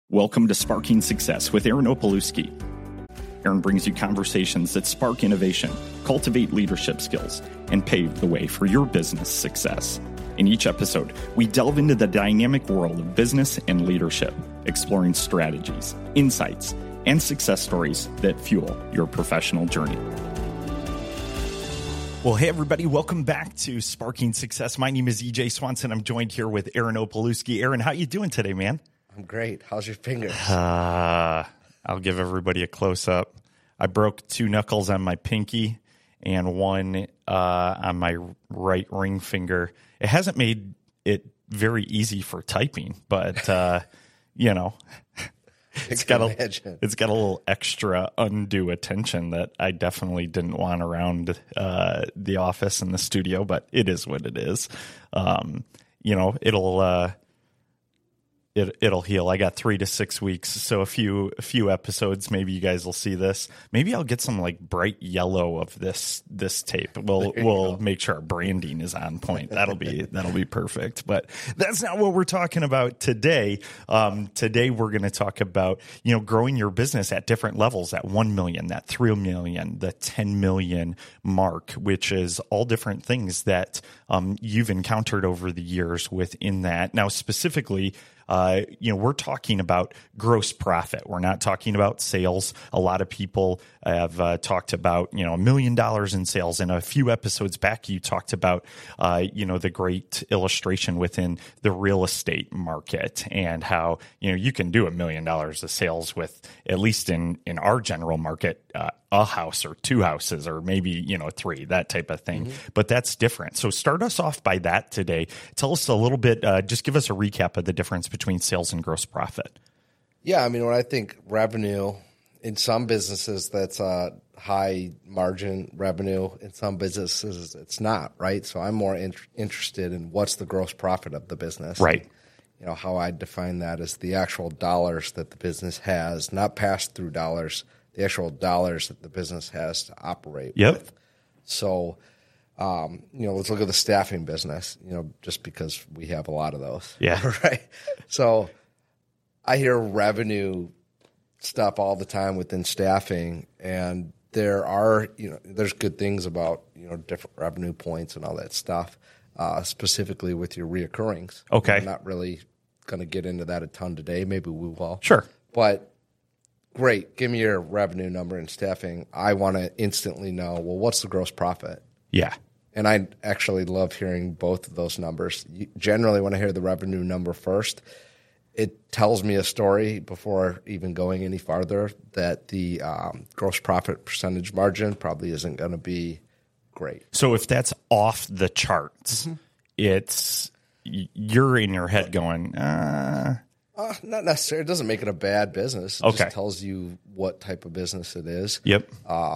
Welcome to Sparking Success with Aaron Opalewski. Aaron brings you conversations that spark innovation, cultivate leadership skills, and pave the way for your business success. In each episode, we delve into the dynamic world of business and leadership, exploring strategies, insights, and success stories that fuel your professional journey. Well, hey, everybody. Welcome back to Sparking Success. My name is EJ Swanson. I'm joined here with Aaron Opalewski. Aaron, how you doing today, man? I'm great. How's your fingers? I'll give everybody a close-up. I broke 2 knuckles on my pinky and 1 on my right ring finger. It hasn't made it very easy for typing, but, you know, it's got a little extra undue attention that I definitely didn't want around the office and the studio, but it is what it is. You know, it'll heal. I got 3 to 6 weeks, so a few episodes. Maybe you guys will see this. Maybe I'll get some like bright yellow of this tape. We'll make sure our branding is on point. That'll be perfect. But that's not what we're talking about today. Today we're going to talk about growing your business at different levels, at 1 million, that 3 million, the 10 million mark, which is all different things that you've encountered over the years within that. Now, specifically, we're talking about gross profit. We're not talking about sales. A lot of people have talked about, $1 million in sales. And a few episodes back, you talked about, the great illustration within the real estate market and how, you can do $1 million of sales with, at least in our general market, a house or 2 houses or maybe, 3, that type of thing. Mm-hmm. But that's different. So start us off by that today. Tell us a little bit, just give us a recap of the difference between sales and gross profit. Yeah, I mean, when I think revenue, in some businesses that's high margin revenue. In some businesses it's not, right? So I'm more interested in what's the gross profit of the business. Right. How I define that is the actual dollars that the business has, not pass-through dollars, the actual dollars that the business has to operate with. So, let's look at the staffing business, just because we have a lot of those. Yeah. Right. So I hear revenue stuff all the time within staffing, and there are, there's good things about, different revenue points and all that stuff, specifically with your reoccurrings. Okay. I'm not really going to get into that a ton today. Maybe we will. Sure. But great. Give me your revenue number in staffing. I want to instantly know, well, what's the gross profit? Yeah. And I actually love hearing both of those numbers. Generally, when I hear the revenue number first, it tells me a story before even going any farther that the gross profit percentage margin probably isn't going to be great. So if that's off the charts, it's you're in your head going, Not necessarily. It doesn't make it a bad business. It just tells you what type of business it is. Yep.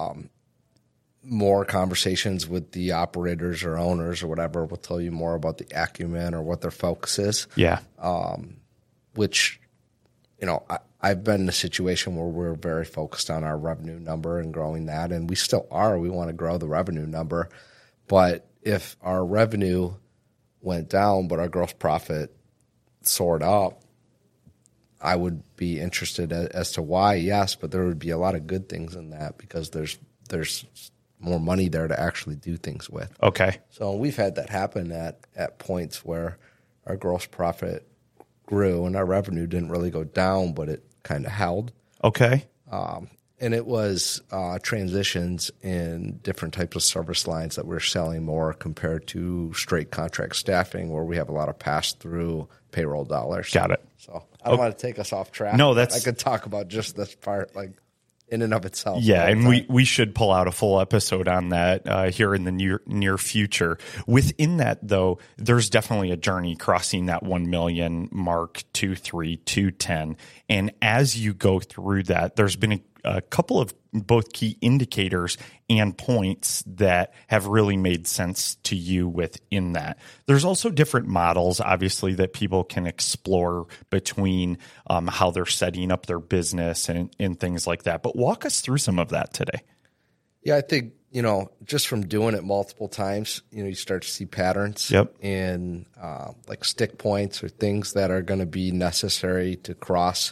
More conversations with the operators or owners or whatever will tell you more about the acumen or what their focus is. Yeah. Which, I've been in a situation where we're very focused on our revenue number and growing that, and we still are. We want to grow the revenue number. But if our revenue went down but our gross profit soared up, I would be interested as to why, yes, but there would be a lot of good things in that because there's more money there to actually do things with. Okay. So we've had that happen at points where our gross profit grew and our revenue didn't really go down, but it kind of held. Okay. And it was transitions in different types of service lines that we're selling more compared to straight contract staffing where we have a lot of pass-through payroll dollars. Got it. So I don't want to take us off track. No, I could talk about just this part like in and of itself. Yeah, and we should pull out a full episode on that here in the near future. Within that, though, there's definitely a journey crossing that 1 million mark, 2, 3, 2, 10. And as you go through that, there's been a couple of both key indicators and points that have really made sense to you within that. There's also different models, obviously, that people can explore between how they're setting up their business and things like that. But walk us through some of that today. Yeah, I think, just from doing it multiple times, you start to see patterns in like stick points or things that are going to be necessary to cross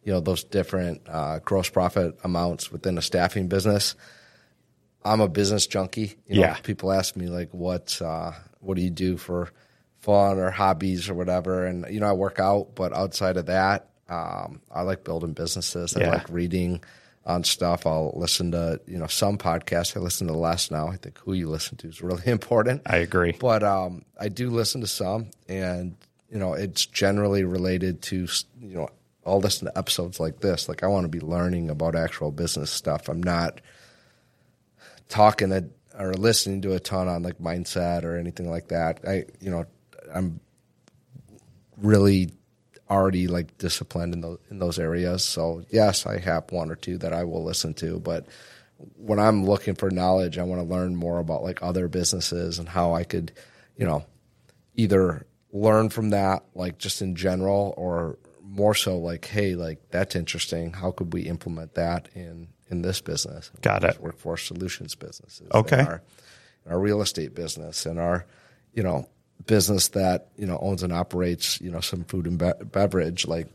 those different gross profit amounts within a staffing business. I'm a business junkie. People ask me like, what do you do for fun or hobbies or whatever? And, I work out, but outside of that, I like building businesses. I like reading on stuff. I'll listen to, some podcasts. I listen to less now. I think who you listen to is really important. I agree. But I do listen to some, and, it's generally related to, I'll listen to episodes like this. Like, I want to be learning about actual business stuff. I'm not talking or listening to a ton on like mindset or anything like that. I'm really already like disciplined in those areas. So yes, I have one or two that I will listen to, but when I'm looking for knowledge, I want to learn more about like other businesses and how I could, either learn from that, like just in general, or more so like, hey, like that's interesting. How could we implement that in this business? Got it. Workforce solutions businesses. Okay. Our real estate business and our, business that, owns and operates, some food and beverage, like,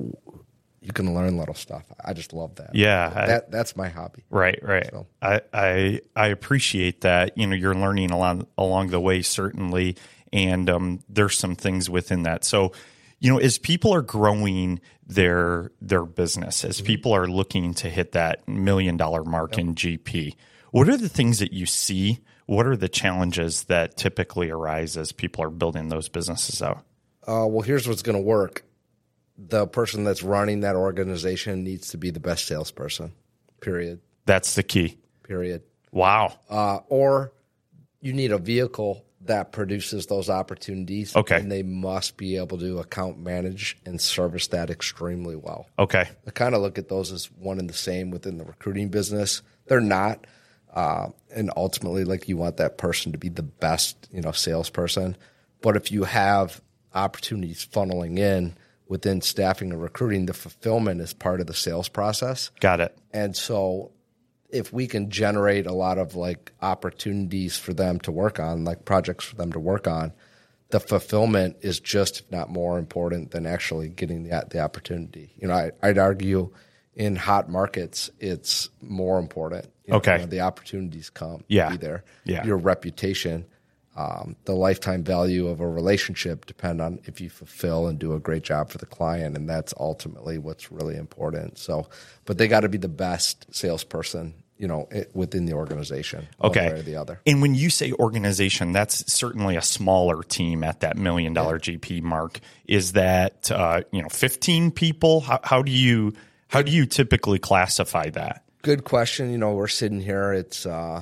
you can learn little stuff. I just love that. Yeah. That's my hobby. Right. So. I appreciate that. You're learning along the way, certainly. And there's some things within that. So, as people are growing their business, as people are looking to hit that $1 million mark in GP, what are the things that you see? What are the challenges that typically arise as people are building those businesses out? Well, here's what's going to work. The person that's running that organization needs to be the best salesperson, period. That's the key. Period. Wow. Or you need a vehicle that produces those opportunities. Okay. And they must be able to account manage and service that extremely well. Okay. I kind of look at those as one and the same within the recruiting business. They're not. And ultimately, like, you want that person to be the best, salesperson. But if you have opportunities funneling in within staffing and recruiting, the fulfillment is part of the sales process. Got it. And so if we can generate a lot of like opportunities for them to work on, like projects for them to work on, the fulfillment is just, if not more important than actually getting the opportunity. I'd argue in hot markets, it's more important. Okay. The opportunities come. Yeah. Be there. Yeah. Your reputation, the lifetime value of a relationship depend on if you fulfill and do a great job for the client, and that's ultimately what's really important. So, but they got to be the best salesperson, within the organization. Okay. One way or the other. And when you say organization, that's certainly a smaller team at that $1 million GP mark. Is that 15 people? How do you typically classify that? Good question. We're sitting here. It's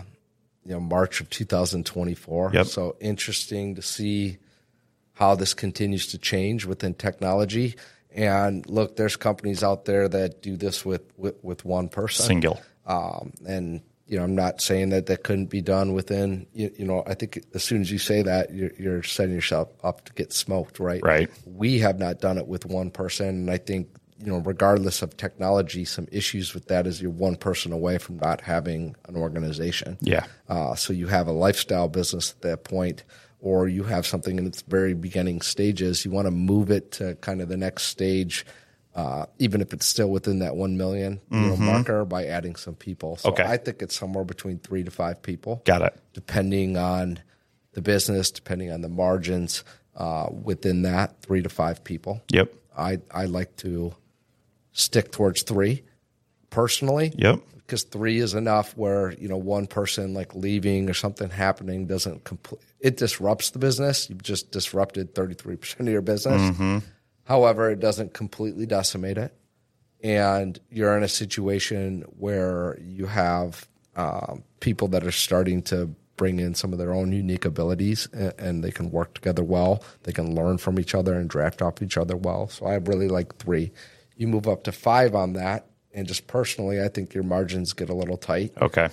March of 2024. Yep. So interesting to see how this continues to change within technology. And look, there's companies out there that do this with one person. Single. And I'm not saying that couldn't be done within. I think as soon as you say that, you're setting yourself up to get smoked, right? Right. We have not done it with one person, and I think, regardless of technology, some issues with that is you're one person away from not having an organization. Yeah. So you have a lifestyle business at that point, or you have something in its very beginning stages. You want to move it to kind of the next stage, even if it's still within that 1 million marker, by adding some people. So okay. I think it's somewhere between 3 to 5 people. Got it. Depending on the business, depending on the margins within that, 3 to 5 people. Yep. I like to stick towards 3 personally. Yep. Because 3 is enough where, one person like leaving or something happening doesn't it disrupts the business. You've just disrupted 33% of your business. Mm-hmm. However, it doesn't completely decimate it. And you're in a situation where you have people that are starting to bring in some of their own unique abilities, and they can work together well. They can learn from each other and draft off each other well. So I really like 3. You move up to 5 on that, and just personally, I think your margins get a little tight. Okay.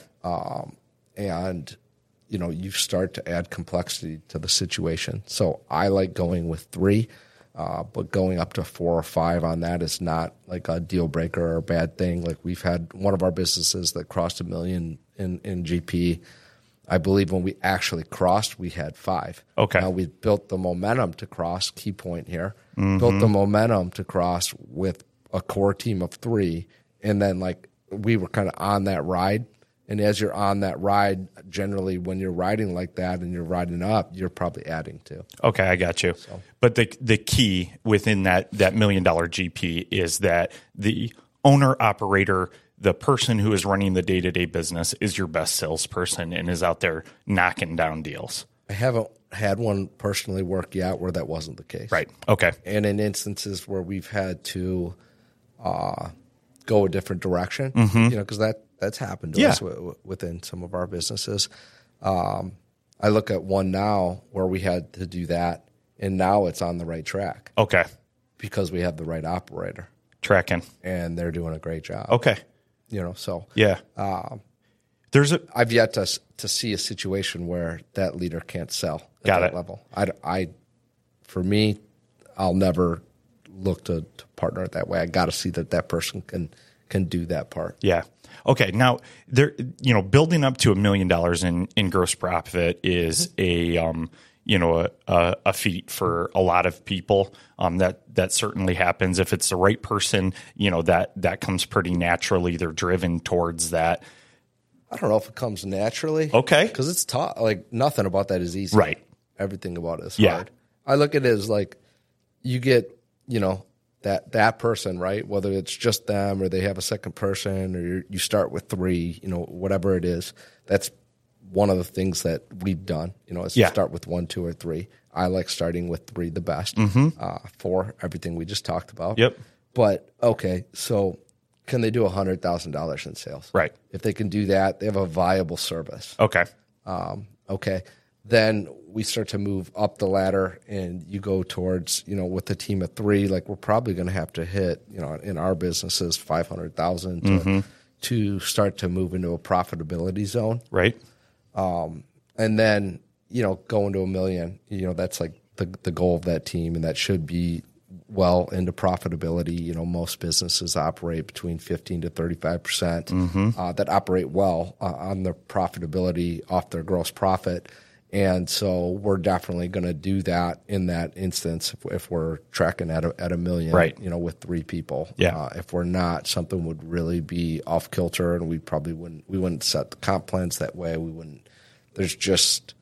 And, you start to add complexity to the situation. So I like going with 3, but going up to 4 or 5 on that is not like a deal breaker or a bad thing. Like, we've had one of our businesses that crossed $1 million in GP. I believe when we actually crossed, we had 5. Okay. Now, we built the momentum to cross, key point here, built the momentum to cross with a core team of 3, and then like we were kind of on that ride. And as you're on that ride, generally when you're riding like that and you're riding up, you're probably adding to. Okay, I got you. So. But the key within that $1 million GP is that the owner operator, the person who is running the day-to-day business, is your best salesperson and is out there knocking down deals. I haven't had one personally work yet where that wasn't the case. Right. Okay. And in instances where we've had to go a different direction, because that's happened to us within some of our businesses. I look at one now where we had to do that, and now it's on the right track. Okay. Because we have the right operator. Tracking. And they're doing a great job. Okay. So. Yeah. I've yet to see a situation where that leader can't sell at that level. For me, I'll never look to partner it that way. I got to see that person can do that part. Yeah. Okay. Now, building up to $1 million in gross profit is a feat for a lot of people. That certainly happens if it's the right person. That comes pretty naturally. They're driven towards that. I don't know if it comes naturally. Okay. Because it's tough. Like, nothing about that is easy. Right. Everything about it is hard. I look at it as like you get, that person, right? Whether it's just them or they have a second person or you start with 3, whatever it is. That's one of the things that we've done, is start with 1, 2, or 3. I like starting with 3 the best. 4, everything we just talked about. Yep. But, okay, so can they do $100,000 in sales? Right. If they can do that, they have a viable service. Okay. Okay. Then we start to move up the ladder and you go towards, with a team of 3, like we're probably going to have to hit, in our businesses, 500,000 to start to move into a profitability zone. Right. And then, going to $1 million, that's like the goal of that team, and that should be well into profitability. Most businesses operate between 15 to 35% that operate well on their profitability off their gross profit. And so we're definitely going to do that in that instance if we're tracking at $1 million, right. With 3 people. Yeah. If we're not, something would really be off kilter, and we wouldn't set the comp plans that way. We wouldn't. There's just,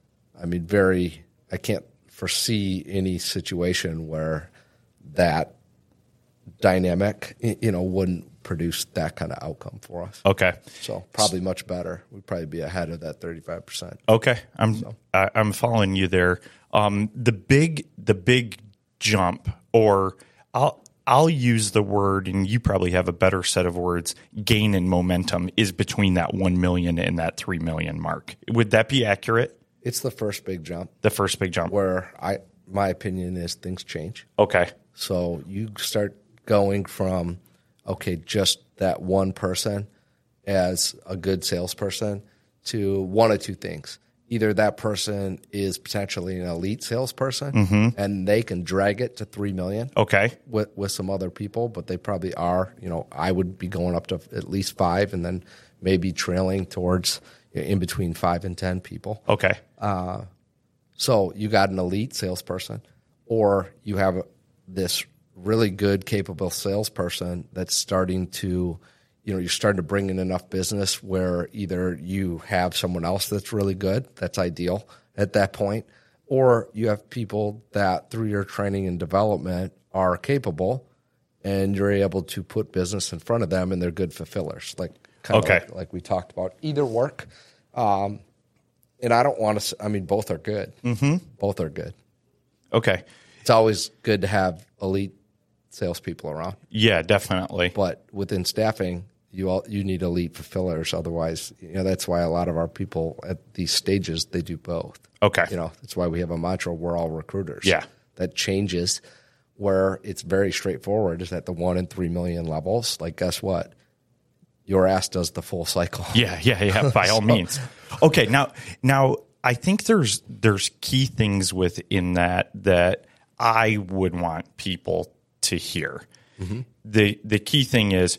I can't foresee any situation where that dynamic, wouldn't produce that kind of outcome for us. Okay. So probably much better. We'd probably be ahead of that 35%. Okay. I'm following you there. The big jump, or I'll use the word, and you probably have a better set of words, gain in momentum, is between that 1 million and that 3 million mark. Would that be accurate? It's the first big jump. The first big jump. Where my opinion is things change. Okay. So you start going from, just that one person as a good salesperson to one of 2 things. Either that person is potentially an elite salesperson and they can drag it to 3 million. Okay. With some other people, but they probably are. I would be going up to at least 5 and then maybe trailing towards in between 5 and 10 people. Okay. So you got an elite salesperson, or you have this really good, capable salesperson that's starting to, you're starting to bring in enough business where either you have someone else that's really good, that's ideal at that point, or you have people that through your training and development are capable, and you're able to put business in front of them, and they're good fulfillers, like like we talked about. Either work. And I don't want to. Both are good. Both are good. Okay. It's always good to have elite salespeople around. Yeah, definitely. But within staffing, you need elite fulfillers. Otherwise, that's why a lot of our people at these stages, they do both. Okay. That's why we have a mantra, we're all recruiters. Yeah. That changes where it's very straightforward is at the 1 and 3 million levels. Like, guess what? Your ass does the full cycle. Yeah. By all means. Okay. Now I think there's key things within that I would want people to hear. The key thing is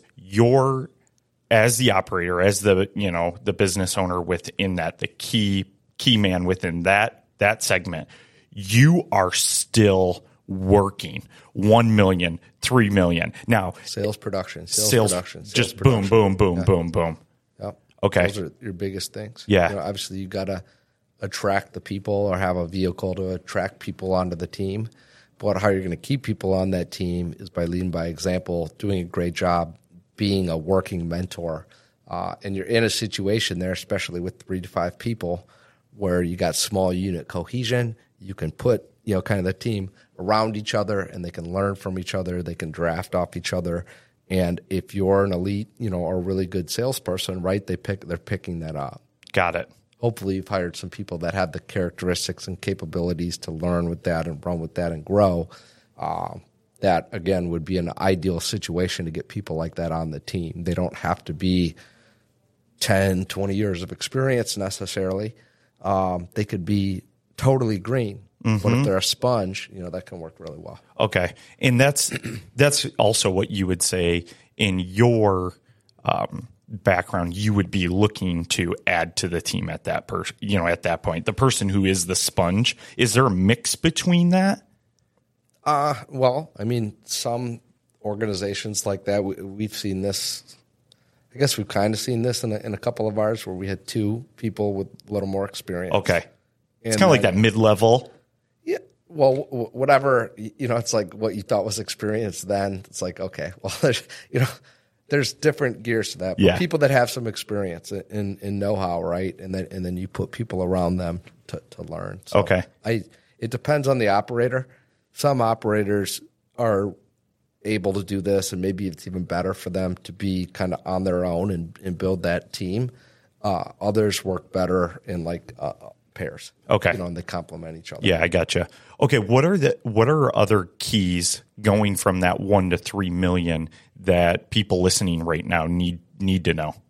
as the operator, as the business owner within that, the key man within that segment, you are still working 1 million, 3 million. Now, sales production, just boom, boom, boom, boom, boom. Yep. Okay. Those are your biggest things. Yeah. Obviously, you got to attract the people or have a vehicle to attract people onto the team. But how you're going to keep people on that team is by leading by example, doing a great job, being a working mentor. And you're in a situation there, especially with 3 to 5 people, where you got small unit cohesion. You can put, kind of the team around each other, and they can learn from each other. They can draft off each other. And if you're an elite, or a really good salesperson, right, they're picking that up. Got it. Hopefully you've hired some people that have the characteristics and capabilities to learn with that and run with that and grow. That, again, would be an ideal situation to get people like that on the team. They don't have to be 10, 20 years of experience necessarily. They could be totally green. Mm-hmm. But if they're a sponge, that can work really well. Okay. And that's also what you would say in your background, you would be looking to add to the team at that at that point. The person who is the sponge, is there a mix between that? Well, some organizations like that, we've seen this. I guess we've kind of seen this in a couple of ours where we had 2 people with a little more experience. Okay. It's kind of like that mid-level. Yeah. Well, whatever, it's like what you thought was experience then. It's like, okay, well, there's different gears to that. But people that have some experience and know-how, right? And then you put people around them to learn. So okay. It depends on the operator. Some operators are able to do this, and maybe it's even better for them to be kind of on their own and build that team. Others work better in pairs. Okay. And they complement each other. Yeah, I gotcha. Okay, what are other keys going from that 1 to 3 million that people listening right now need to know?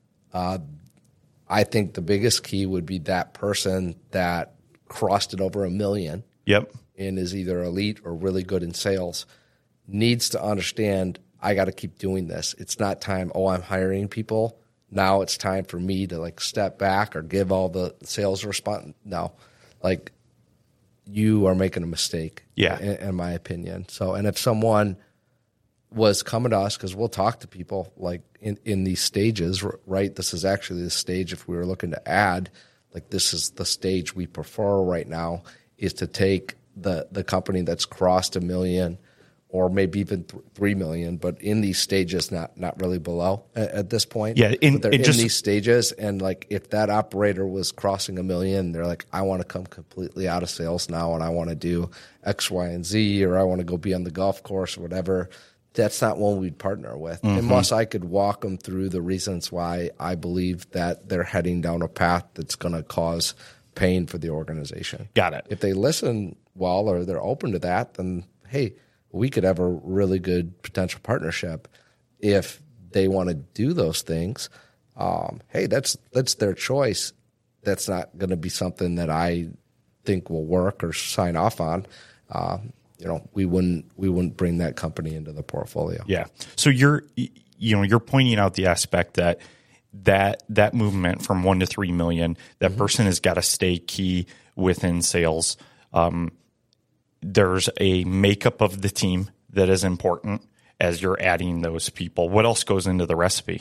I think the biggest key would be that person that crossed it over $1 million. Yep. And is either elite or really good in sales needs to understand, I got to keep doing this. It's not time, I'm hiring people. Now it's time for me to step back or give all the sales response. No, you are making a mistake. Yeah. In my opinion. So, and if someone was coming to us, because we'll talk to people in these stages, right? This is actually the stage, if we were looking to add, this is the stage we prefer right now, is to take the company that's crossed $1 million or maybe even 3 million, but in these stages, not really below at this point. Yeah, they're in these stages, and if that operator was crossing $1 million, they're like, I want to come completely out of sales now, and I want to do X, Y, and Z, or I want to go be on the golf course or whatever. That's not one we'd partner with, unless I could walk them through the reasons why I believe that they're heading down a path that's going to cause pain for the organization. Got it. If they listen well or they're open to that, then hey, we could have a really good potential partnership. If they want to do those things, hey, that's their choice. That's not going to be something that I think will work or sign off on. We wouldn't bring that company into the portfolio. Yeah. So you're pointing out the aspect that movement from 1 to 3 million, that person has got to stay key within sales. There's a makeup of the team that is important as you're adding those people. What else goes into the recipe?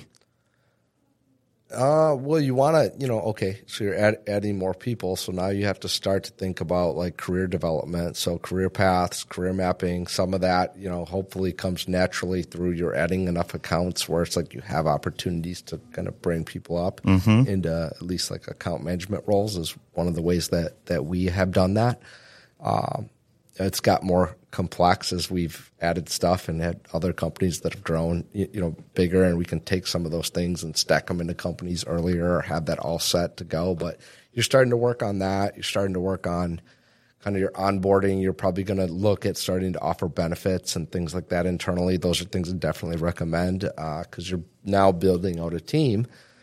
Well, you want to, okay, so you're adding more people. So now you have to start to think about career development. So career paths, career mapping, some of that, hopefully comes naturally through you're adding enough accounts where it's you have opportunities to kind of bring people up into at least account management roles is one of the ways that we have done that. It's got more complex as we've added stuff and had other companies that have grown, bigger, and we can take some of those things and stack them into companies earlier or have that all set to go. But you're starting to work on that. You're starting to work on kind of your onboarding. You're probably going to look at starting to offer benefits and things like that internally. Those are things I definitely recommend because you're now building out a team.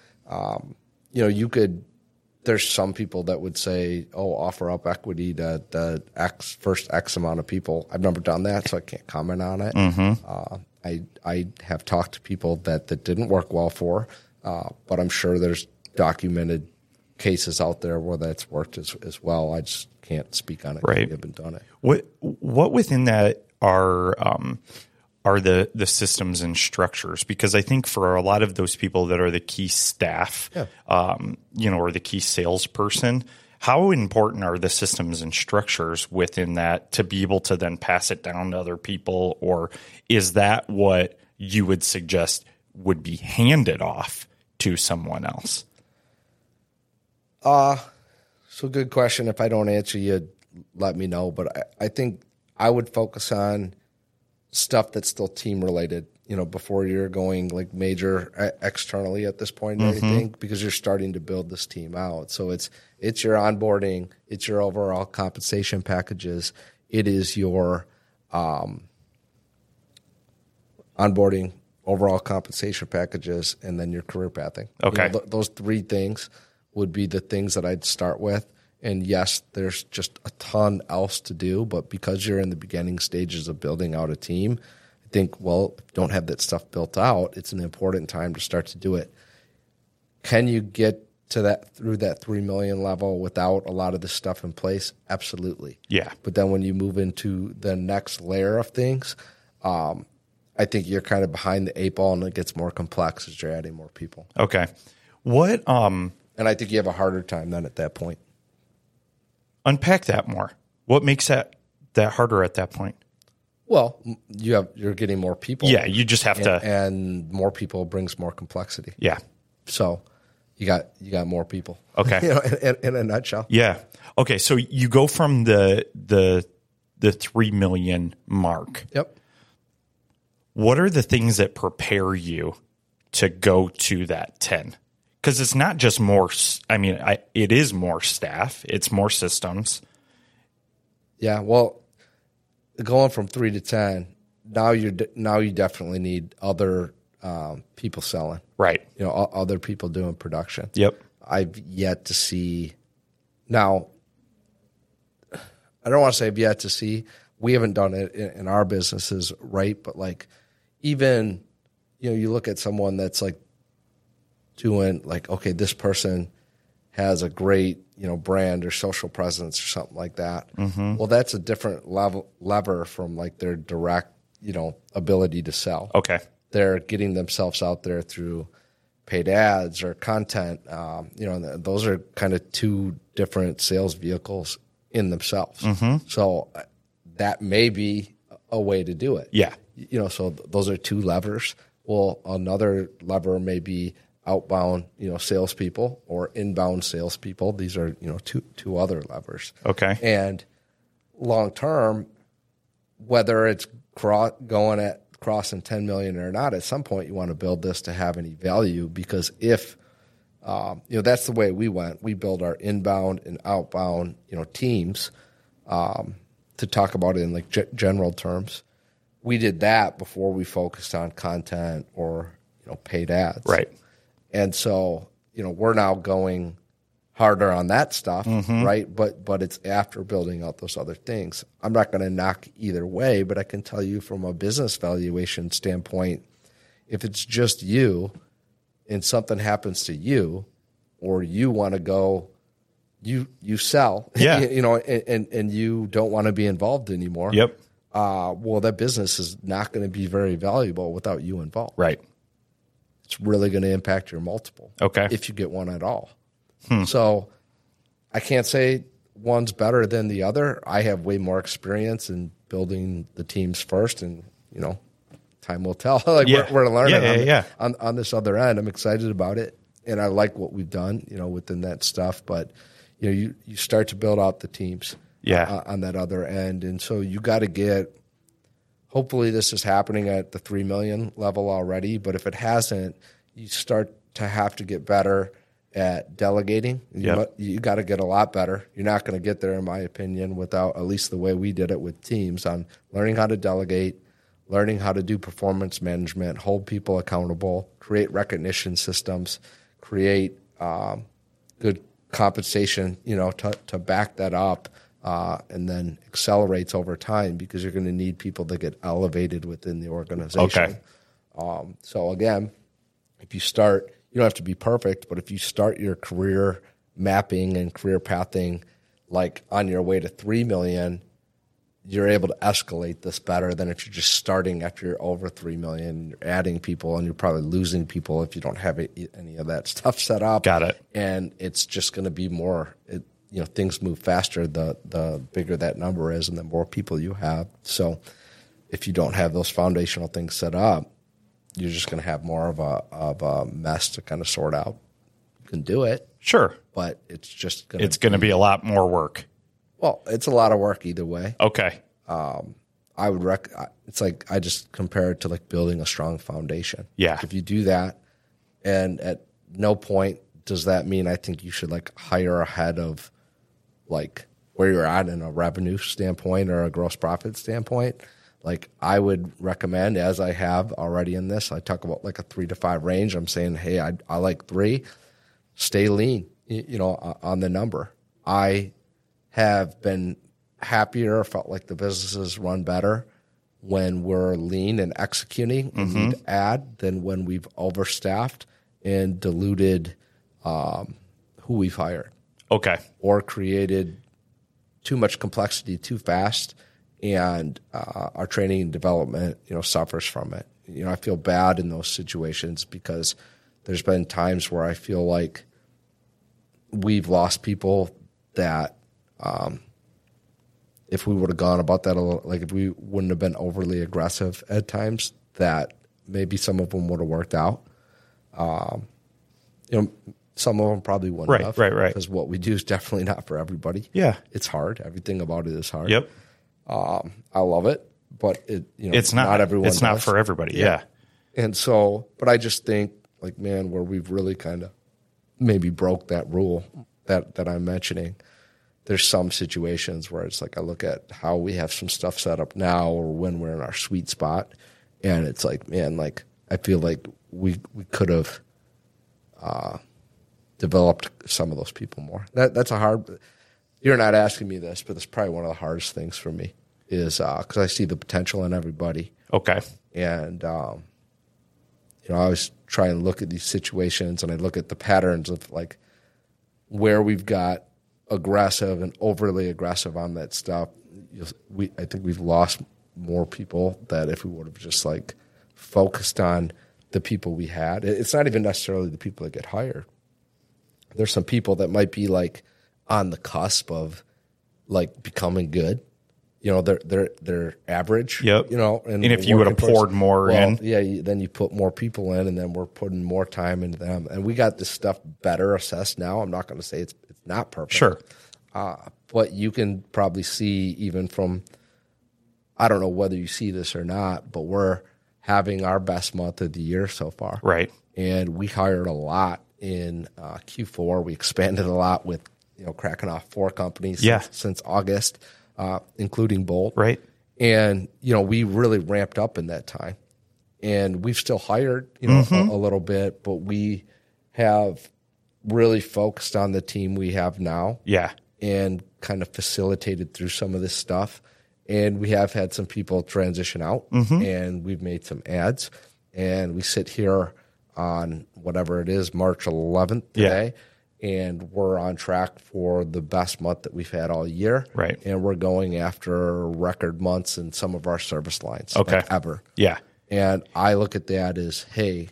There's some people that would say, offer up equity to the first X amount of people. I've never done that, so I can't comment on it. I have talked to people that didn't work well for, but I'm sure there's documented cases out there where that's worked as well. I just can't speak on it. Right. I haven't done it. What within that are are the systems and structures, because I think for a lot of those people that are the key staff, or the key salesperson, how important are the systems and structures within that to be able to then pass it down to other people? Or is that what you would suggest would be handed off to someone else? So good question. If I don't answer you, let me know. But I think I would focus on stuff that's still team related, before you're going like major externally at this point or anything, because you're starting to build this team out. So it's your onboarding, it's your overall compensation packages, it is your onboarding, overall compensation packages, and then your career pathing. Okay. Those three things would be the things that I'd start with. And yes, there's just a ton else to do, but because you're in the beginning stages of building out a team, I think, if you don't have that stuff built out, it's an important time to start to do it. Can you get to that through that 3 million level without a lot of this stuff in place? Absolutely. Yeah. But then when you move into the next layer of things, I think you're kind of behind the 8 ball, and it gets more complex as you're adding more people. Okay. What? And I think you have a harder time then at that point. Unpack that more. What makes that harder at that point? Well, you're getting more people. Yeah, you just have to, and more people brings more complexity. Yeah. So you got more people. Okay. In a nutshell. Yeah. Okay. So you go from the 3 million mark. Yep. What are the things that prepare you to go to that 10? Because it's not just more. It is more staff. It's more systems. Yeah. Well, going from 3 to 10, now you definitely need other people selling. Right. Other people doing production. Yep. I've yet to see. Now, I don't want to say I've yet to see. We haven't done it in our businesses, right? But like, even you look at someone that's like doing like, okay, this person has a great, brand or social presence or something like that. Mm-hmm. Well, that's a different lever from like their direct, ability to sell. Okay. They're getting themselves out there through paid ads or content. And those are kind of two different sales vehicles in themselves. Mm-hmm. So that may be a way to do it. Yeah. So those are two levers. Well, another lever may be outbound, salespeople or inbound salespeople. These are, two other levers. Okay. And long term, whether it's going at crossing 10 million or not, at some point you want to build this to have any value, because if, that's the way we went. We build our inbound and outbound, teams to talk about it in like general terms. We did that before we focused on content or, paid ads. Right. And so, we're now going harder on that stuff, right? But it's after building out those other things. I'm not going to knock either way, but I can tell you from a business valuation standpoint, if it's just you and something happens to you, or you want to go, you sell, yeah. and you don't want to be involved anymore. Yep. Well, that business is not going to be very valuable without you involved. Right. It's really going to impact your multiple. Okay. If you get one at all. So I can't say one's better than the other. I have way more experience in building the teams first, and, time will tell. We're learning on this other end. I'm excited about it, and I like what we've done, within that stuff. But, you start to build out the teams on that other end. And so you got to get, hopefully this is happening at the 3 million level already, but if it hasn't, you start to have to get better at delegating. You got to get a lot better. You're not going to get there, in my opinion, without at least the way we did it with teams, on learning how to delegate, learning how to do performance management, hold people accountable, create recognition systems, create good compensation, to back that up, and then accelerates over time, because you're going to need people to get elevated within the organization. Okay. So again, if you start, you don't have to be perfect, but if you start your career mapping and career pathing like on your way to 3 million, you're able to escalate this better than if you're just starting after you're over 3 million, you're adding people, and you're probably losing people if you don't have any of that stuff set up. Got it. And it's just going to be more, things move faster the bigger that number is and the more people you have. So if you don't have those foundational things set up, you're just going to have more of a mess to kind of sort out. You can do it. Sure. But it's just going to be a lot more work. Well, it's a lot of work either way. Okay. I would it's like I just compare it to like building a strong foundation. Yeah. If you do that, and at no point does that mean I think you should like hire ahead of like where you're at in a revenue standpoint or a gross profit standpoint. Like I would recommend, as I have already in this, I talk about like a 3 to 5 range. I'm saying, hey, I like 3. Stay lean, on the number. I have been happier, felt like the businesses run better when we're lean and executing and need to add than when we've overstaffed and diluted who we've hired. Okay. Or created too much complexity too fast, and our training and development, suffers from it. I feel bad in those situations because there's been times where I feel like we've lost people that if we would have gone about that a little, like if we wouldn't have been overly aggressive at times, that maybe some of them would have worked out. Some of them probably wouldn't have. Right. Because what we do is definitely not for everybody. Yeah. It's hard. Everything about it is hard. Yep. I love it, but it's not everyone. It's not for everybody. Yeah. And so, but I just think like, man, where we've really kind of maybe broke that rule that I'm mentioning, there's some situations where it's like I look at how we have some stuff set up now or when we're in our sweet spot, and it's like, man, like I feel like we could have developed some of those people more. That's a hard. You're not asking me this, but it's probably one of the hardest things for me is because I see the potential in everybody. Okay. And I always try and look at these situations, and I look at the patterns of like where we've got aggressive and overly aggressive on that stuff. I think we've lost more people that if we would have just like focused on the people we had. It's not even necessarily the people that get hired. There's some people that might be like on the cusp of like becoming good. They're average. Yep. And if you would have poured more in, then you put more people in, and then we're putting more time into them. And we got this stuff better assessed now. I'm not going to say it's not perfect. Sure. But you can probably see even from, I don't know whether you see this or not, but we're having our best month of the year so far. Right. And we hired a lot in Q4. We expanded a lot with, cracking off 4 companies since August. Including Bolt. Right. And, we really ramped up in that time. And we've still hired, a little bit, but we have really focused on the team we have now. Yeah. And kind of facilitated through some of this stuff. And we have had some people transition out, and we've made some ads. And we sit here on whatever it is, March 11th today. Yeah. And we're on track for the best month that we've had all year. Right. And we're going after record months in some of our service lines. Okay. Like ever. Yeah. And I look at that as, hey,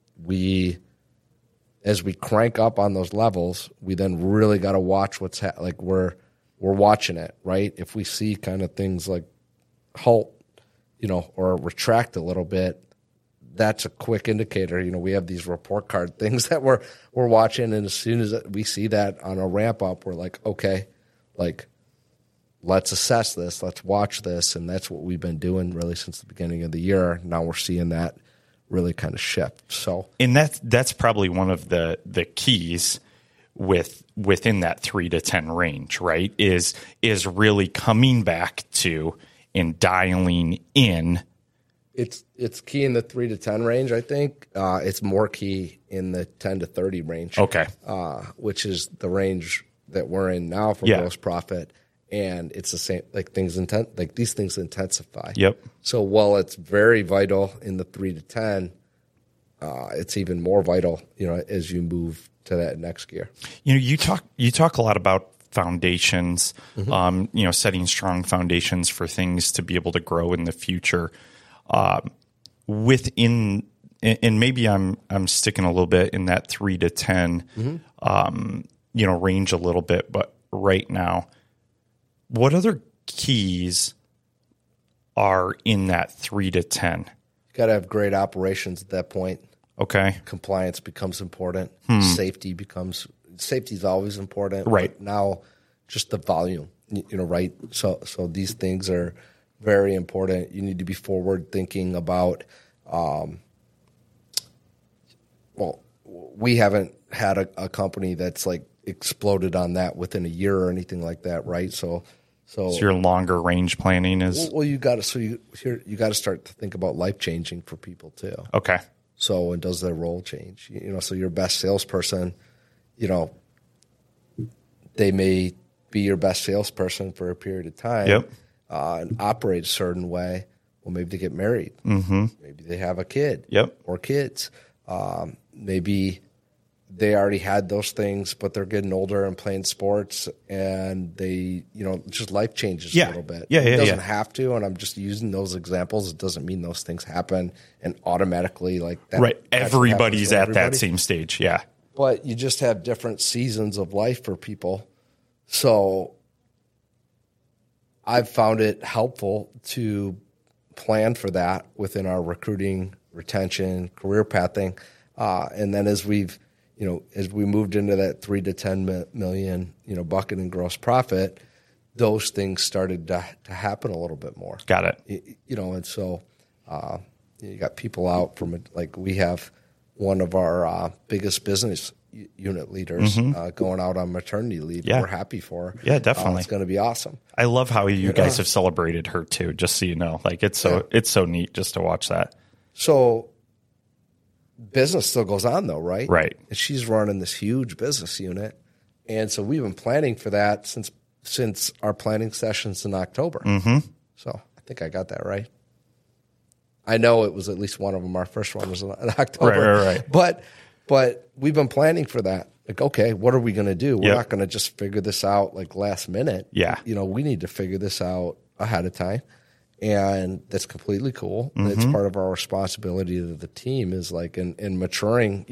as we crank up on those levels, we then really got to watch what's like we're watching it, right? If we see kind of things like halt, or retract a little bit, that's a quick indicator. We have these report card things that we're watching, and as soon as we see that on a ramp up, we're like, okay, like let's assess this, let's watch this, and that's what we've been doing really since the beginning of the year. Now we're seeing that really kind of shift. So, and that's probably one of the keys within that 3 to 10 range, right? Is really coming back to and dialing in. It's key in the 3 to 10 range, I think. It's more key in the 10 to 30 range. Okay. Which is the range that we're in now for gross profit. And it's the same, like these things intensify. Yep. So while it's very vital in the 3 to 10, it's even more vital, as you move to that next gear. You talk a lot about foundations, setting strong foundations for things to be able to grow in the future. Within, and maybe I'm sticking a little bit in that 3 to 10, range a little bit, but right now, what other keys are in that 3 to 10? You got to have great operations at that point. Okay. Compliance becomes important. Safety is always important. Right. But now just the volume, right? So these things are very important. You need to be forward thinking about, we haven't had a company that's like exploded on that within a year or anything like that, right? So your longer range planning is you got to start to think about life changing for people too. Okay. So, and does their role change? So your best salesperson, they may be your best salesperson for a period of time. Yep. And operate a certain way. Well, maybe they get married. Mm-hmm. Maybe they have a kid. Yep. Or kids. Maybe they already had those things, but they're getting older and playing sports, and they, just life changes a little bit. It doesn't have to, and I'm just using those examples. It doesn't mean those things happen and automatically like that. Right. Everybody's at that same stage. Yeah. But you just have different seasons of life for people. So I've found it helpful to plan for that within our recruiting, retention, career pathing. And then as we moved into that 3 to 10 million, bucket in gross profit, those things started to happen a little bit more. Got it. And so you got people out from like we have one of our biggest business unit leaders going out on maternity leave. Yeah. We're happy for her. Yeah, definitely. It's going to be awesome. I love how you guys have celebrated her too, just so you know. Like it's so neat just to watch that. So business still goes on though, right? Right. And she's running this huge business unit. And so we've been planning for that since our planning sessions in October. Mm-hmm. So I think I got that right. I know it was at least one of them. Our first one was in October. Right. But we've been planning for that. Like, okay, what are we going to do? We're not going to just figure this out like last minute. Yeah. We need to figure this out ahead of time. And that's completely cool. Mm-hmm. It's part of our responsibility to the team is like in maturing,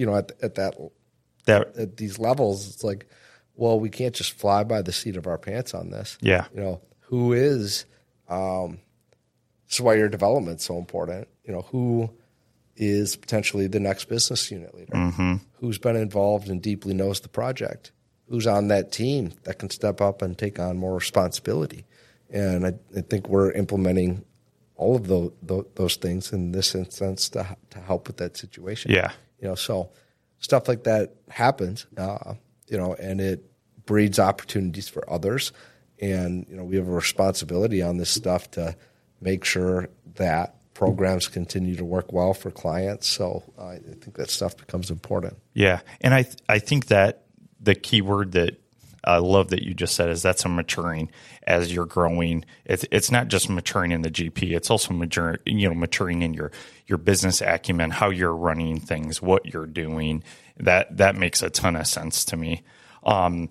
at these levels, it's like, well, we can't just fly by the seat of our pants on this. Yeah. Who is, this is why your development's so important. Who is potentially the next business unit leader, who's been involved and deeply knows the project, who's on that team that can step up and take on more responsibility. And I think we're implementing all of those things in this instance to help with that situation. Yeah. So stuff like that happens, and it breeds opportunities for others. And, we have a responsibility on this stuff to make sure that programs continue to work well for clients. So I think that stuff becomes important. Yeah. And I think that the key word that I love that you just said is that's a maturing as you're growing. It's not just maturing in the GP. It's also maturing in your business acumen, how you're running things, what you're doing. That makes a ton of sense to me. I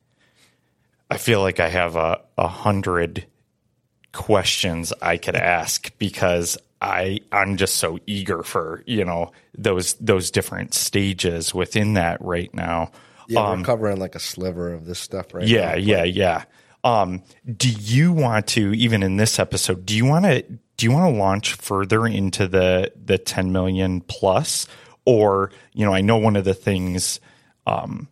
feel like I have 100 questions I could ask because I'm just so eager for, those different stages within that right now. Yeah, we're covering like a sliver of this stuff right now. Yeah. Do you want to, even in this episode, do you want to launch further into the 10 million plus? Or, I know one of the things, that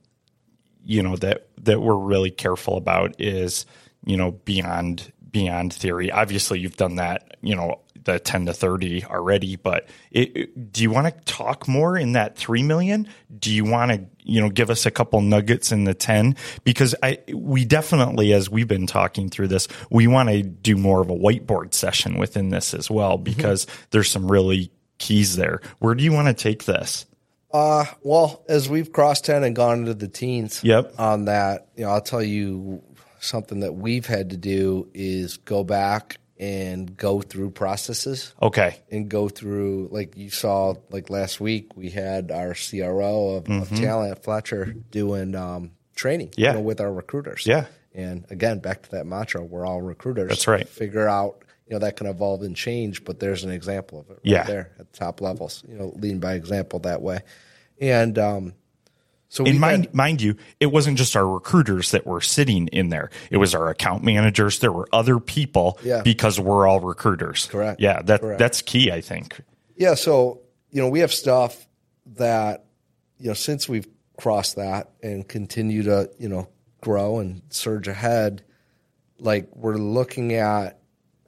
we're really careful about is, beyond theory. Obviously you've done that, the 10 to 30 already, but do you want to talk more in that 3 million? Do you want to, give us a couple nuggets in the 10? Because we definitely, as we've been talking through this, we want to do more of a whiteboard session within this as well, because there's some really keys there. Where do you want to take this? Well, as we've crossed 10 and gone into the teens on that, I'll tell you something that we've had to do is go back and go through processes. Okay. And go through, like you saw, like last week, we had our CRO of talent, Fletcher, doing training with our recruiters. Yeah. And again, back to that mantra, we're all recruiters. That's right. Figure out, that can evolve and change, but there's an example of it right there at the top levels, leading by example that way. And so mind you, it wasn't just our recruiters that were sitting in there. It was our account managers. There were other people because we're all recruiters. Correct. Yeah, that's key, I think. Yeah, so, we have stuff that, since we've crossed that and continue to, grow and surge ahead, like we're looking at,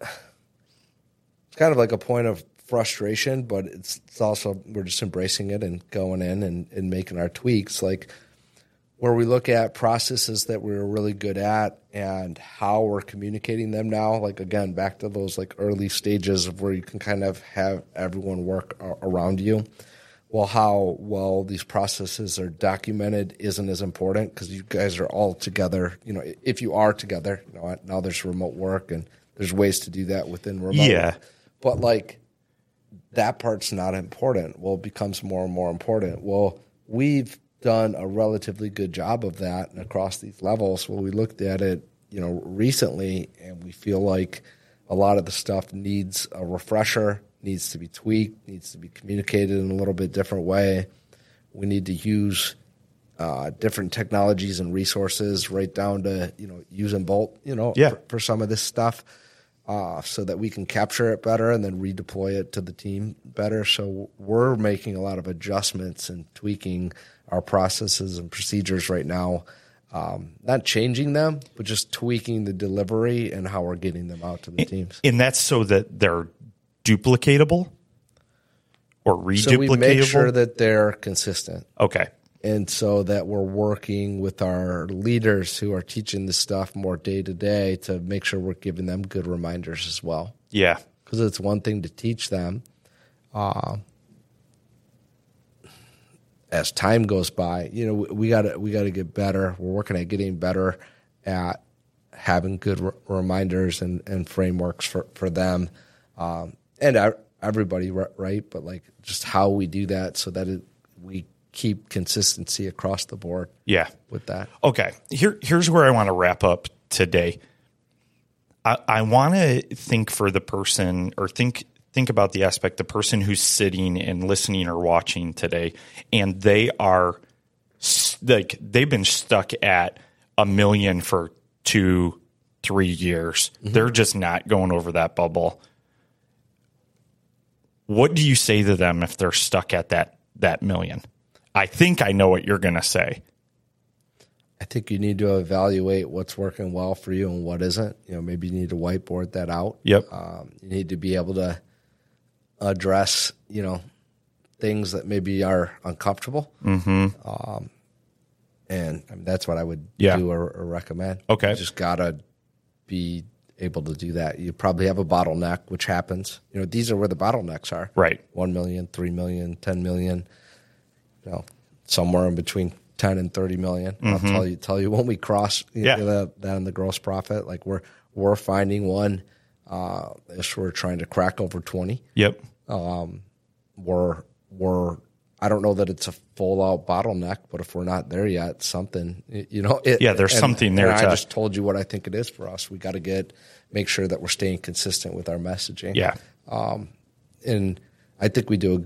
it's kind of like a point of frustration, but it's also, we're just embracing it and going in and making our tweaks. Like where we look at processes that we're really good at and how we're communicating them now, like again, back to those like early stages of where you can kind of have everyone work around you. Well, how well these processes are documented isn't as important because you guys are all together. If you are together, now there's remote work and there's ways to do that within remote. Yeah. But like that part's not important. Well, it becomes more and more important. Well, we've done a relatively good job of that and across these levels. Well, we looked at it, recently, and we feel like a lot of the stuff needs a refresher, needs to be tweaked, needs to be communicated in a little bit different way. We need to use different technologies and resources right down to, use and bolt, for some of this stuff. So that we can capture it better and then redeploy it to the team better. So we're making a lot of adjustments and tweaking our processes and procedures right now. Not changing them, but just tweaking the delivery and how we're getting them out to the teams. And that's so that they're duplicatable or reduplicatable? So we make sure that they're consistent. Okay. And so that we're working with our leaders who are teaching this stuff more day to day to make sure we're giving them good reminders as well. Yeah. Because it's one thing to teach them. As time goes by, we gotta get better. We're working at getting better at having good reminders and frameworks for them and everybody, right? But like just how we do that so that we keep consistency across the board. Yeah. With that. Okay. Here's where I want to wrap up today. I want to think for the person or think about the aspect, the person who's sitting and listening or watching today, and they are like, they've been stuck at $1 million for 2-3 years. Mm-hmm. They're just not going over that bubble. What do you say to them if they're stuck at that $1 million? I think I know what you're going to say. I think you need to evaluate what's working well for you and what isn't. Maybe you need to whiteboard that out. Yep. You need to be able to address, things that maybe are uncomfortable. Mm-hmm. And that's what I would do or recommend. Okay. You just got to be able to do that. You probably have a bottleneck, which happens. These are where the bottlenecks are. Right. 1 million, 3 million, 10 million. Somewhere in between 10 and 30 million. Mm-hmm. I'll tell you when we cross that in the gross profit, like we're finding one, if we're trying to crack over 20. Yep. We're I don't know that it's a full out bottleneck, but if we're not there yet, something, there's something there. I just told you what I think it is for us. We got to make sure that we're staying consistent with our messaging. Yeah. And I think we do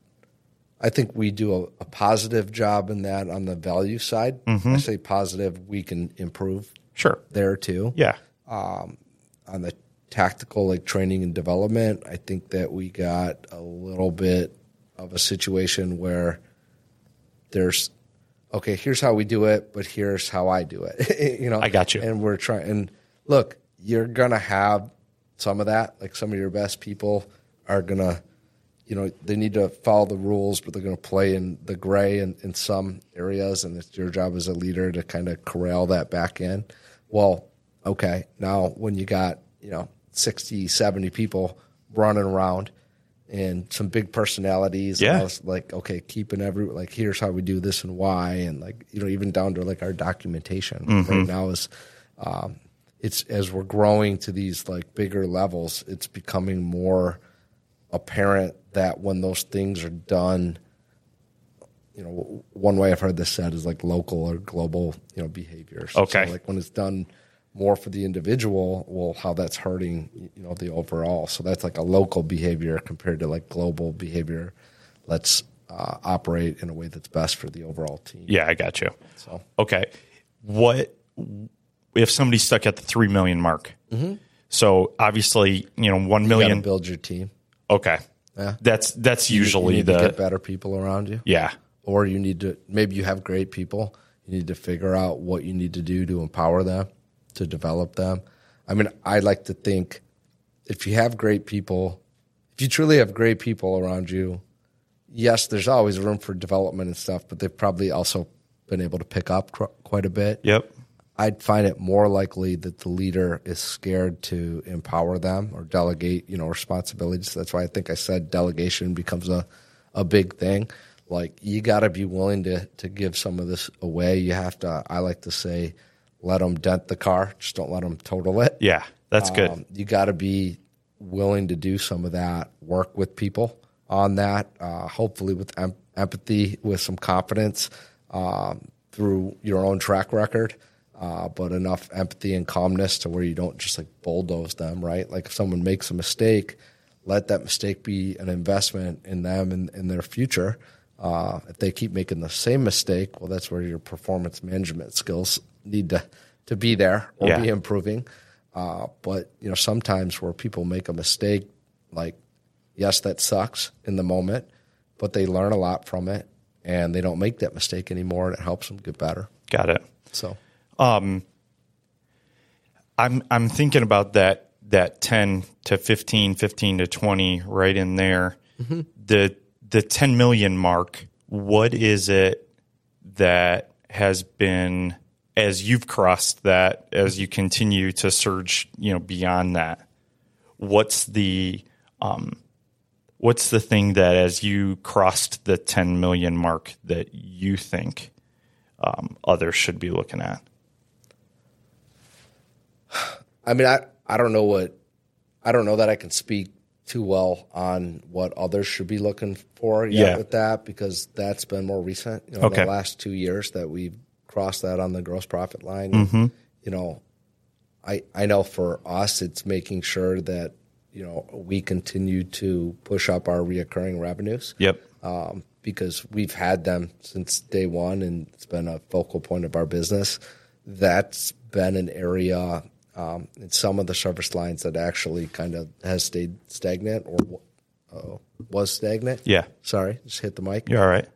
a positive job in that on the value side. Mm-hmm. I say positive, we can improve. Sure. There too. Yeah. On the tactical, like training and development, I think that we got a little bit of a situation where there's, okay, here's how we do it, but here's how I do it. I got you. And we're trying, and look, you're going to have some of that. Like some of your best people are going to, they need to follow the rules, but they're going to play in the gray in some areas. And it's your job as a leader to kind of corral that back in. Well, okay, now when you got, 60, 70 people running around and some big personalities, and I was like, okay, keeping here's how we do this and why. And even down to like our documentation right now is, it's as we're growing to these like bigger levels, it's becoming more apparent that when those things are done, one way I've heard this said is like local or global, behaviors. Okay. So like when it's done more for the individual, well, how that's hurting, the overall. So that's like a local behavior compared to like global behavior. Let's operate in a way that's best for the overall team. Yeah, I got you. So okay, what if somebody's stuck at the 3 million mark? Mm-hmm. So obviously, 1 million. You gotta build your team. Okay, Yeah, that's usually you need to get better people around you. Yeah, or you need to, maybe you have great people. You need to figure out what you need to do to empower them, to develop them. I mean, I like to think if you have great people, if you truly have great people around you, yes, there's always room for development and stuff, but they've probably also been able to pick up quite a bit. Yep. I'd find it more likely that the leader is scared to empower them or delegate, responsibilities. That's why I think I said delegation becomes a big thing. Like, you got to be willing to give some of this away. You have to, I like to say, let them dent the car. Just don't let them total it. Yeah, that's good. You got to be willing to do some of that, work with people on that, hopefully with empathy, with some confidence through your own track record. But enough empathy and calmness to where you don't just like bulldoze them, right? Like if someone makes a mistake, let that mistake be an investment in them and in their future. If they keep making the same mistake, well, that's where your performance management skills need to be there or be improving. But sometimes where people make a mistake, like, yes, that sucks in the moment, but they learn a lot from it and they don't make that mistake anymore, and it helps them get better. Got it. So. I'm thinking about that 10 to 15 to 20 right in there. Mm-hmm. The 10 million mark, what is it that has been, as you've crossed that, as you continue to surge, beyond that, what's the thing that as you crossed the 10 million mark that you think others should be looking at? I mean, I don't know that I can speak too well on what others should be looking for yet with that, because that's been more recent, the last 2 years that we've crossed that on the gross profit line. Mm-hmm. I know for us, it's making sure that, we continue to push up our reoccurring revenues. Yep. Because we've had them since day one and it's been a focal point of our business. That's been an area in some of the service lines that actually kind of has stayed stagnant or was stagnant. Yeah. Sorry, just hit the mic. You're all right.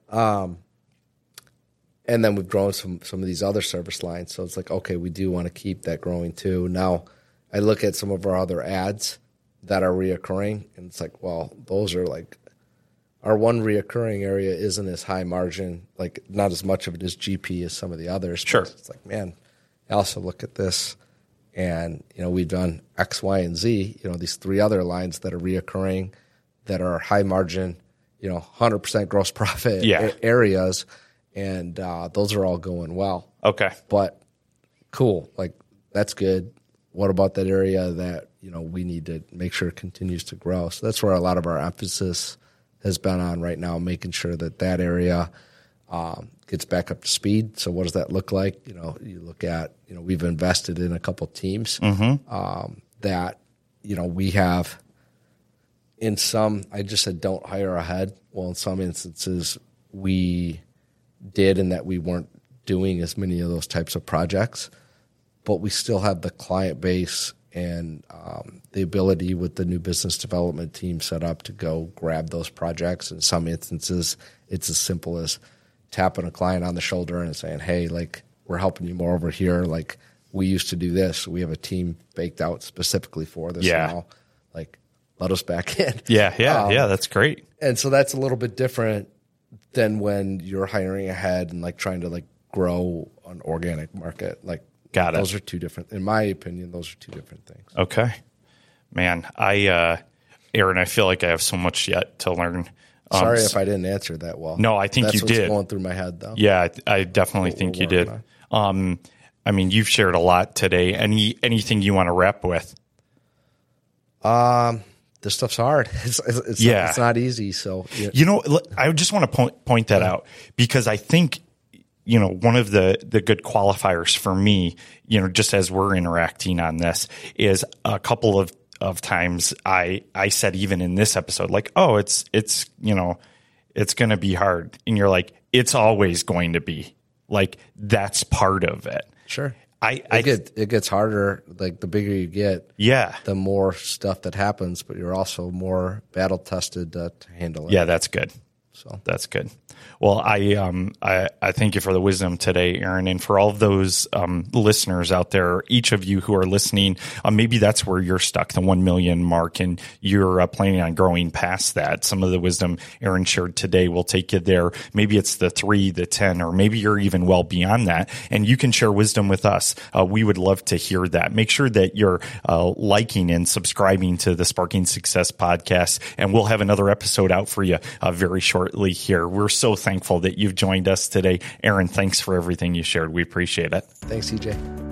And then we've grown some of these other service lines. So it's like, okay, we do want to keep that growing too. Now, I look at some of our other ads that are reoccurring, and it's like, well, those are like, our one reoccurring area isn't as high margin, like not as much of it as GP as some of the others. Sure. It's like, man, I also look at this. And, we've done X, Y, and Z, these 3 other lines that are reoccurring, that are high margin, 100% gross profit areas. And those are all going well. Okay. But cool. Like, that's good. What about that area that, we need to make sure it continues to grow? So that's where a lot of our emphasis has been on right now, making sure that area gets back up to speed. So what does that look like? You look at, we've invested in a couple teams that, we have in some, I just said, don't hire ahead. Well, in some instances we did, in that we weren't doing as many of those types of projects, but we still have the client base and the ability with the new business development team set up to go grab those projects. In some instances, it's as simple as tapping a client on the shoulder and saying, hey, like, we're helping you more over here. Like, we used to do this. We have a team baked out specifically for this now. Like, let us back in. Yeah, that's great. And so that's a little bit different than when you're hiring ahead and like trying to like grow an organic market. Like, got it. Those are two different, in my opinion, those are two different things. Okay. Man, Aaron, I feel like I have so much yet to learn. Sorry if I didn't answer that well. No, I think you did. That's what's going through my head, though. Yeah, I definitely think you did. I mean, you've shared a lot today. Anything you want to wrap with? This stuff's hard. It's not easy. So I just want to point that out, because I think one of the good qualifiers for me, just as we're interacting on this, is a couple of times I said, even in this episode, like, oh, it's going to be hard. And you're like, it's always going to be. Like, that's part of it. Sure. It gets harder. Like, the bigger you get, the more stuff that happens, but you're also more battle tested to handle it. Yeah, that's good. So that's good. Well, I thank you for the wisdom today, Aaron, and for all of those listeners out there, each of you who are listening. Maybe that's where you're stuck, the 1 million mark, and you're planning on growing past that. Some of the wisdom Aaron shared today will take you there. Maybe it's the 3, the 10, or maybe you're even well beyond that, and you can share wisdom with us. We would love to hear that. Make sure that you're liking and subscribing to the Sparking Success podcast, and we'll have another episode out for you very shortly here. We're so thankful that you've joined us today. Aaron, thanks for everything you shared. We appreciate it. Thanks, EJ.